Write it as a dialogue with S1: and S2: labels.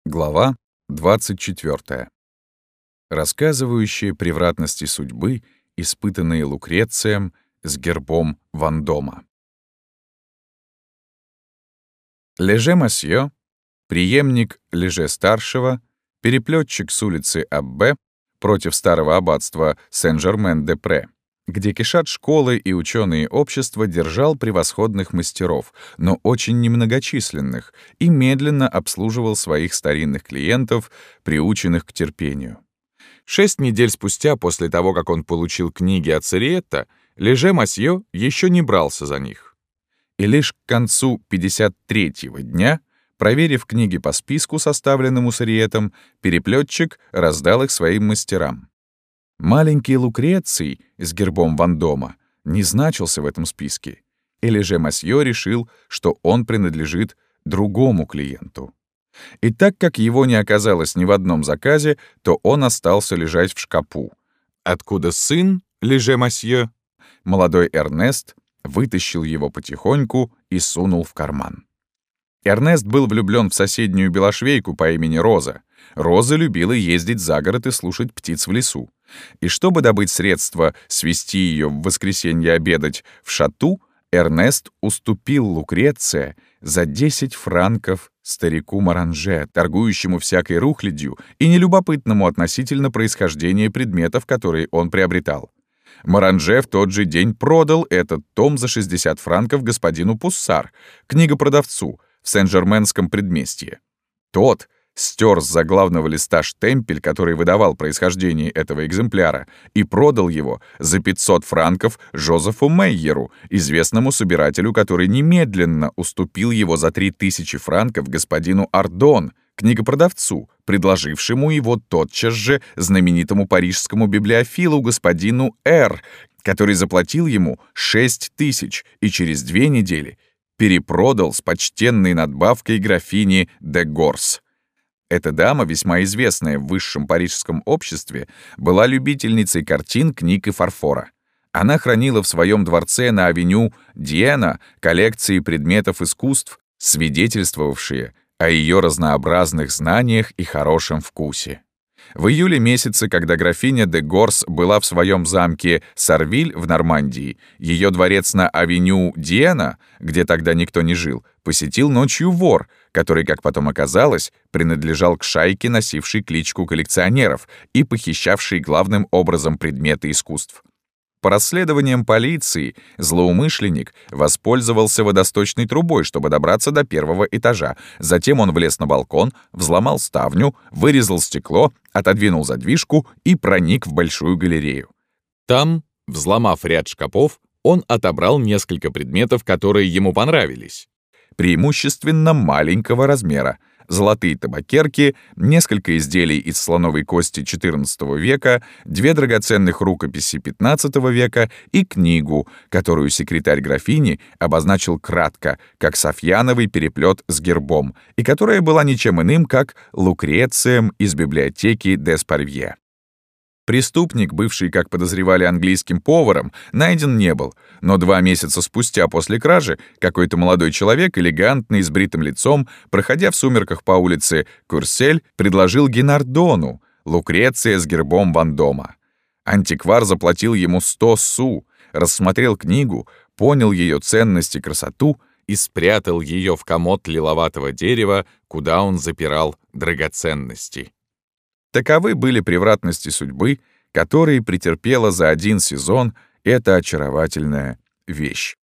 S1: Глава 24. Рассказывающая превратности судьбы, испытанные Лукрецием с гербом Вандома. Леже-Масье, преемник Леже-старшего, переплетчик с улицы Аббе против старого аббатства Сен-Жермен-де-Пре, где кишат школы и ученые общества, держал превосходных мастеров, но очень немногочисленных, и медленно обслуживал своих старинных клиентов, приученных к терпению. 6 недель спустя, после того, как он получил книги от Сириетта, Леже-Масье еще не брался за них. И лишь к концу 53-го дня, проверив книги по списку, составленному Сириеттом, переплетчик раздал их своим мастерам. Маленький Лукреций с гербом Вандома не значился в этом списке, и Леже-Масье решил, что он принадлежит другому клиенту. И так как его не оказалось ни в одном заказе, то он остался лежать в шкапу, откуда сын Леже-Масье, молодой Эрнест, вытащил его потихоньку и сунул в карман. Эрнест был влюблен в соседнюю белошвейку по имени Роза. Роза любила ездить за город и слушать птиц в лесу. И чтобы добыть средства свести ее в воскресенье обедать в шату, Эрнест уступил Лукреция за 10 франков старику Маранже, торгующему всякой рухлядью и нелюбопытному относительно происхождения предметов, которые он приобретал. Маранже в тот же день продал этот том за 60 франков господину Пуссар, книгопродавцу, в Сен-Жерменском предместье. Тот стер с заглавного листа штемпель, который выдавал происхождение этого экземпляра, и продал его за 500 франков Жозефу Мейеру, известному собирателю, который немедленно уступил его за 3000 франков господину Ардон, книгопродавцу, предложившему его тотчас же знаменитому парижскому библиофилу господину Р., который заплатил ему 6000 и через 2 недели перепродал с почтенной надбавкой графине де Горс. Эта дама, весьма известная в высшем парижском обществе, была любительницей картин, книг и фарфора. Она хранила в своем дворце на авеню Диена коллекции предметов искусств, свидетельствовавшие о ее разнообразных знаниях и хорошем вкусе. В июле месяце, когда графиня де Горс была в своем замке Сарвиль в Нормандии, ее дворец на авеню Диена, где тогда никто не жил, посетил ночью вор, который, как потом оказалось, принадлежал к шайке, носившей кличку коллекционеров и похищавшей главным образом предметы искусств. По расследованиям полиции, злоумышленник воспользовался водосточной трубой, чтобы добраться до 1-го этажа. Затем он влез на балкон, взломал ставню, вырезал стекло, отодвинул задвижку и проник в большую галерею. Там, взломав ряд шкафов, он отобрал несколько предметов, которые ему понравились. Преимущественно маленького размера. Золотые табакерки, несколько изделий из слоновой кости XIV века, 2 драгоценных рукописи XV века и книгу, которую секретарь графини обозначил кратко, как софьяновый переплет с гербом, и которая была ничем иным, как Лукрецием из библиотеки Деспарвье. Преступник, бывший, как подозревали, английским поваром, найден не был, но 2 месяца спустя после кражи какой-то молодой человек, элегантный, с бритым лицом, проходя в сумерках по улице Курсель, предложил Генардону Лукреция с гербом Вандома. Антиквар заплатил ему 100 су, рассмотрел книгу, понял ее ценность и красоту и спрятал ее в комод лиловатого дерева, куда он запирал драгоценности. Таковы были превратности судьбы, которые претерпела за 1 сезон эта очаровательная вещь.